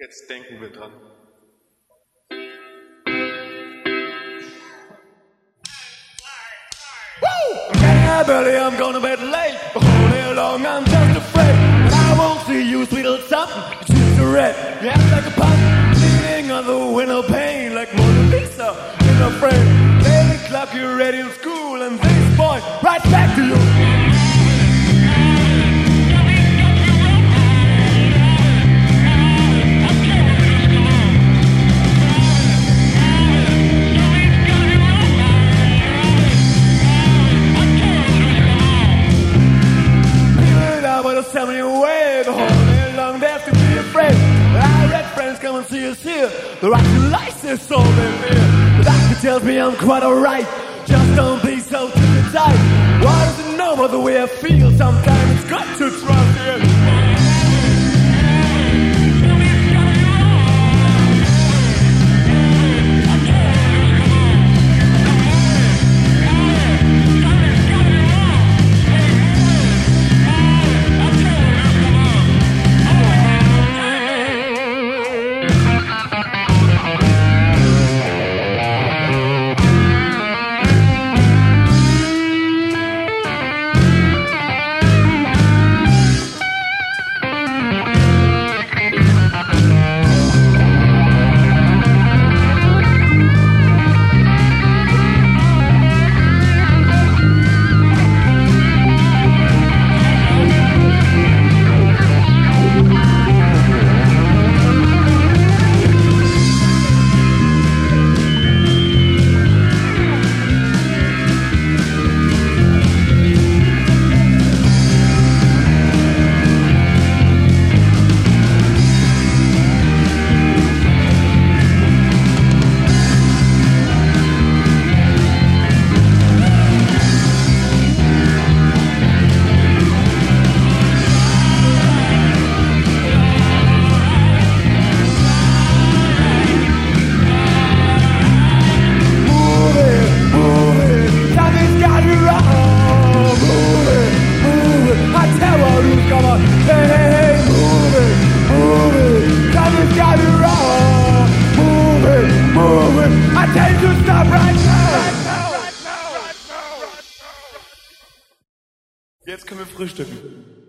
Jetzt denken wir dran. Yeah, Billy, I'm gonna bed late. All day long, I'm just afraid that I won't see you, sweet little something. It's just a red, you act like a punk, leaning on the window pane like Mona Lisa in a frame. 8 o'clock, you're ready in school, and this boy right back to you. Tell me away the whole day long, they have to be afraid. But I read friends come and see us here. The Russian lights is all they fear. The doctor tells me I'm quite alright. Just don't be so tight. Why does it know about the way I feel? Sometimes it's got to trust it. Jetzt können wir frühstücken.